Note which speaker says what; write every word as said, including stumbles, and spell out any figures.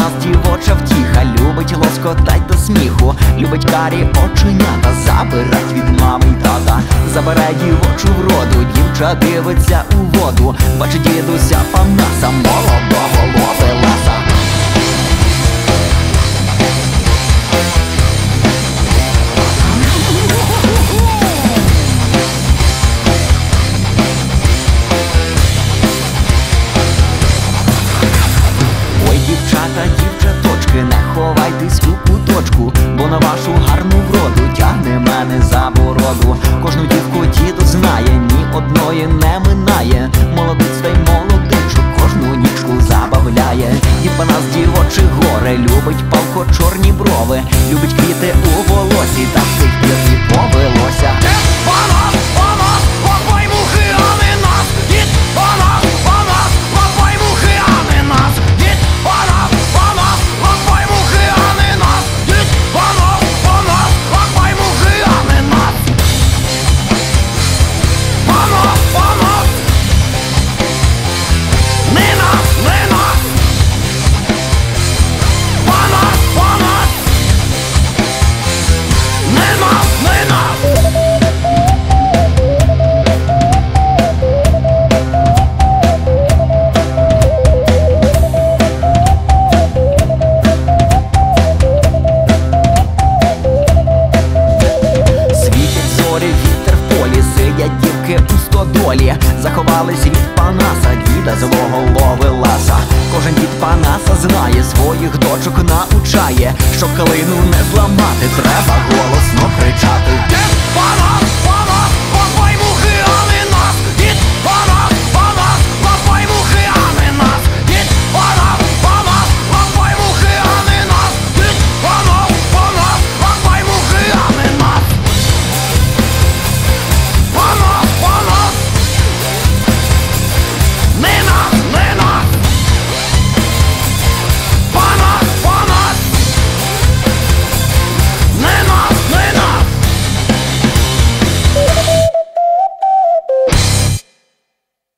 Speaker 1: нас дівоча втіха, любить лоскотать до сміху, любить карі оченята, забирать від мами й тата, забирає дівочу вроду, дівча дивиться у воду, бачить дідуся Панаса, молодого ловеласа. Дівчата, дівчаточки, не ховайтесь у куточку, бо на вашу гарну вроду тягне мене за бороду. Кожну дівку діду знає, ні одної не минає, молодець та й молодичок кожну нічку забавляє. Дід Панас дівочі гори, любить палко чорні брови, любить квіти у волосі та